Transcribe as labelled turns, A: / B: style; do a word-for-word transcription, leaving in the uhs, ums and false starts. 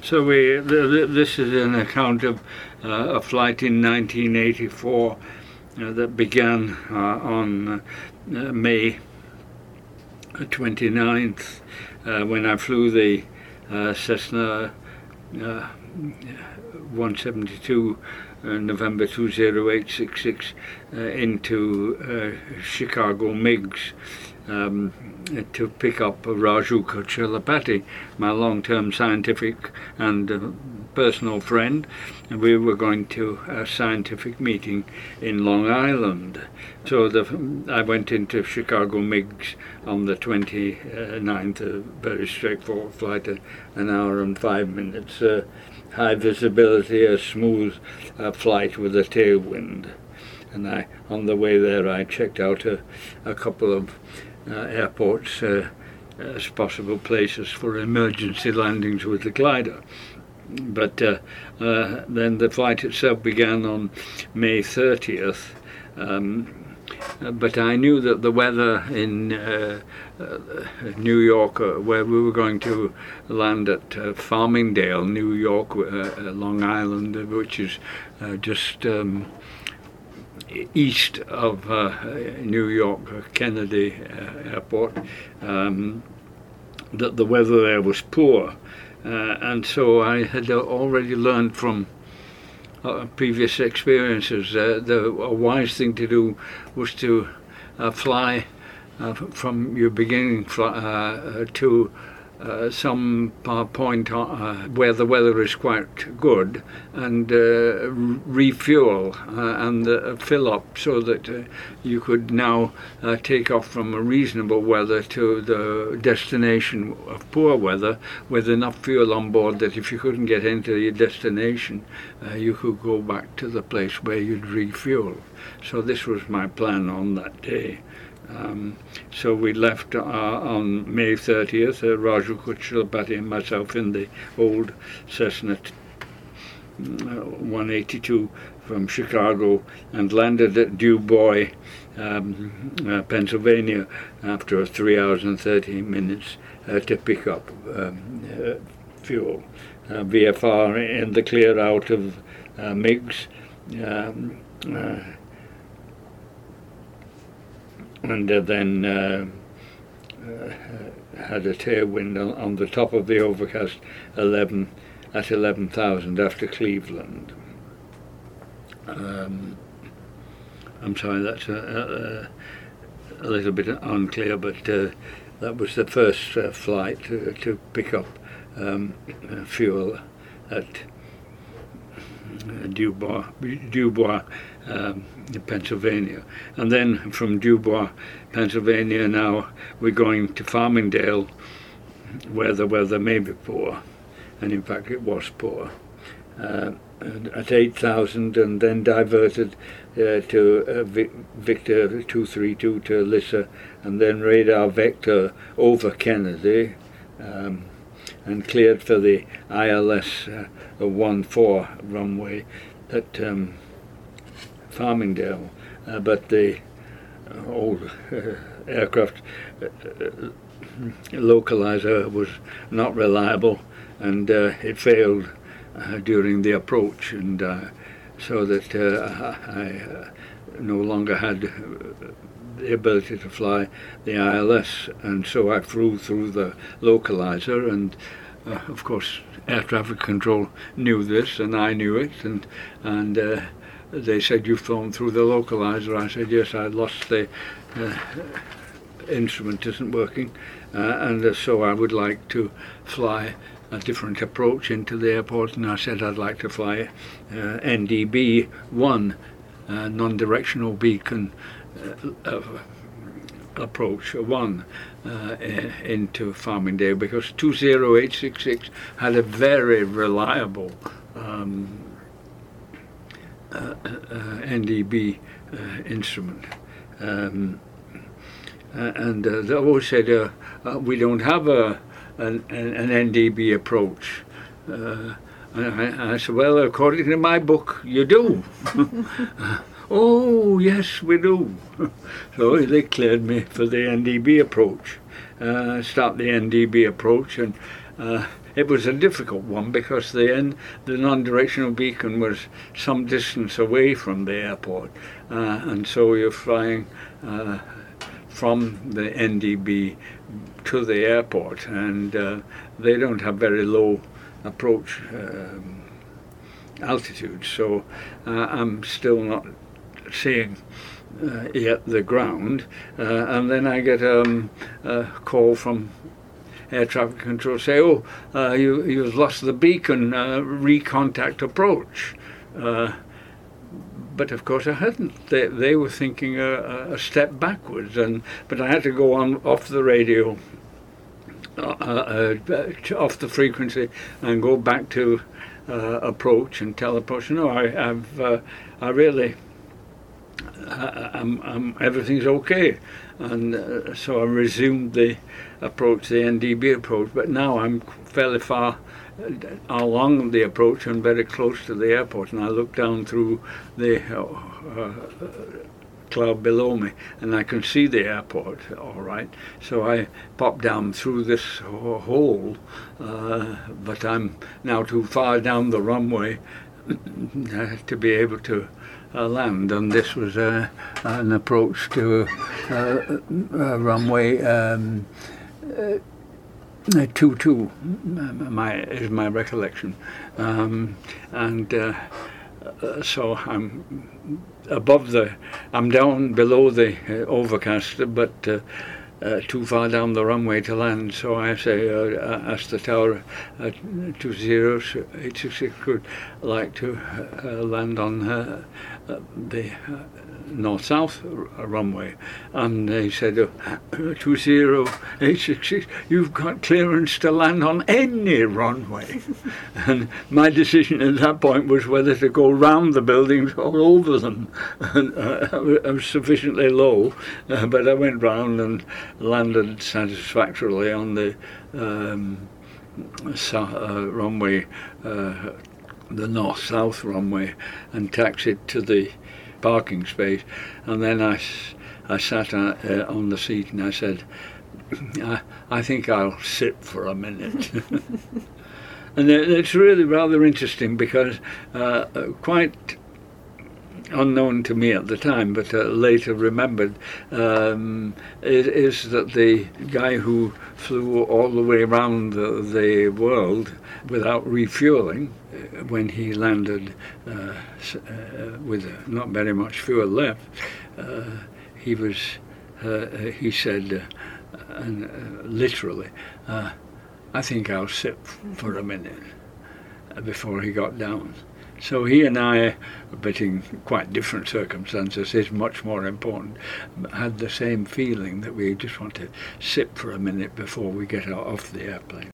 A: So we, th th this is an account of uh, a flight in nineteen eighty-four uh, that began uh, on uh, May twenty-ninth uh, when I flew the uh, Cessna uh, one seventy-two uh, November two zero eight six six uh, into uh, Chicago MiGs. Um, to pick up Raju Kochilapati, my long-term scientific and uh, personal friend, and we were going to a scientific meeting in Long Island. So the, I went into Chicago MiGs on the twenty-ninth, a very straightforward flight, uh, an hour and five minutes, uh, high visibility, a smooth uh, flight with a tailwind. And I, on the way there, I checked out a, a couple of Uh, airports uh, as possible places for emergency landings with the glider. But uh, uh, then the flight itself began on May thirtieth. Um, but I knew that the weather in uh, uh, New York, uh, where we were going to land at uh, Farmingdale, New York, uh, Long Island, which is uh, just um, east of uh, New York Kennedy uh, Airport, um, that the weather there was poor, uh, and so I had already learned from uh, previous experiences uh, the a wise thing to do was to uh, fly uh, from your beginning fly, uh, to Uh, some point uh, where the weather is quite good, and uh, refuel uh, and uh, fill up so that uh, you could now uh, take off from a reasonable weather to the destination of poor weather with enough fuel on board that if you couldn't get into your destination, uh, you could go back to the place where you'd refuel. So this was my plan on that day. Um, so we left uh, on May thirtieth, uh, Raju Kochilapati and myself in the old Cessna uh, one eighty-two from Chicago, and landed at DuBois, um, uh, Pennsylvania, after three hours and thirty minutes uh, to pick up um, uh, fuel. Uh, V F R in the clear out of uh, MiGs. Um, uh, and uh, then uh, uh, had a tailwind on, on the top of the overcast eleven at eleven thousand after Cleveland. Um, I'm sorry, that's a, a, a little bit unclear, but uh, that was the first uh, flight to, to pick up um, uh, fuel at uh, DuBois, DuBois um, Pennsylvania. And then from DuBois, Pennsylvania, now we're going to Farmingdale, where the weather may be poor, and in fact it was poor, uh, at eight thousand, and then diverted uh, to uh, Vic Victor two three two to Lissa, and then radar vector over Kennedy, um, and cleared for the I L S uh, one four runway at um, Farmingdale, uh, but the uh, old uh, aircraft uh, uh, localizer was not reliable, and uh, it failed uh, during the approach, and uh, so that uh, I uh, no longer had the ability to fly the I L S, and so I flew through the localizer, and uh, of course air traffic control knew this, and I knew it, and and uh, they said, "You've flown through the localizer." I said, "Yes, I lost the uh, instrument isn't working, uh, and uh, so I would like to fly a different approach into the airport." And I said I'd like to fly uh, N D B one, uh, non-directional beacon uh, uh, approach one uh, into Farmingdale, because two zero eight six six had a very reliable um, uh, uh, N D B uh, instrument. Um, Uh, and uh, they always said, uh, uh, we don't have a, an, an N D B approach. Uh, and I, I said, well, according to my book, you do. Oh, yes, we do. So they cleared me for the N D B approach. Uh, start the N D B approach, and uh, it was a difficult one because the end, the non-directional beacon was some distance away from the airport, uh, and so you're flying uh, from the N D B to the airport, and uh, they don't have very low approach um, altitude, so uh, I'm still not seeing uh, yet the ground, uh, and then I get um, a call from air traffic control, say, oh, uh, you, you've lost the beacon, uh, recontact approach. Uh, but of course I hadn't. They, they were thinking a, a step backwards, and but I had to go on off the radio, uh, uh, uh, off the frequency, and go back to uh, approach and tell approach, no, I, I've, uh, I really, I, I'm, I'm, everything's okay. And uh, so I resumed the approach, the N D B approach, but now I'm fairly far along the approach and very close to the airport, and I look down through the uh, uh, cloud below me and I can see the airport all right. So I pop down through this hole, uh, but I'm now too far down the runway to be able to Uh, land, and this was uh, an approach to uh, uh, runway um, uh, two two, my is my recollection, um, and uh, uh, so I'm above the, I'm down below the uh, overcast, but uh, Uh, too far down the runway to land, so I say, uh, ask the tower uh, two zero eight six six could like to uh, land on uh, uh, the uh, north-south r- runway, and they said, uh, two zero eight six six, you've got clearance to land on any runway. And my decision at that point was whether to go round the buildings or over them. And uh, I was sufficiently low, uh, but I went round and landed satisfactorily on the um, so- uh, runway, uh, the north-south runway, and taxied to the parking space. And then I, I sat uh, uh, on the seat and I said, I, I think I'll sit for a minute. And it's really rather interesting because uh, quite unknown to me at the time, but uh, later remembered, um, is, is that the guy who flew all the way around the, the world without refueling, uh, when he landed uh, uh, with not very much fuel left, uh, he was, uh, he said, uh, and, uh, literally, uh, I think I'll sit for a minute before he got down. So he and I, but in quite different circumstances, is much more important, had the same feeling that we just want to sit for a minute before we get off the airplane.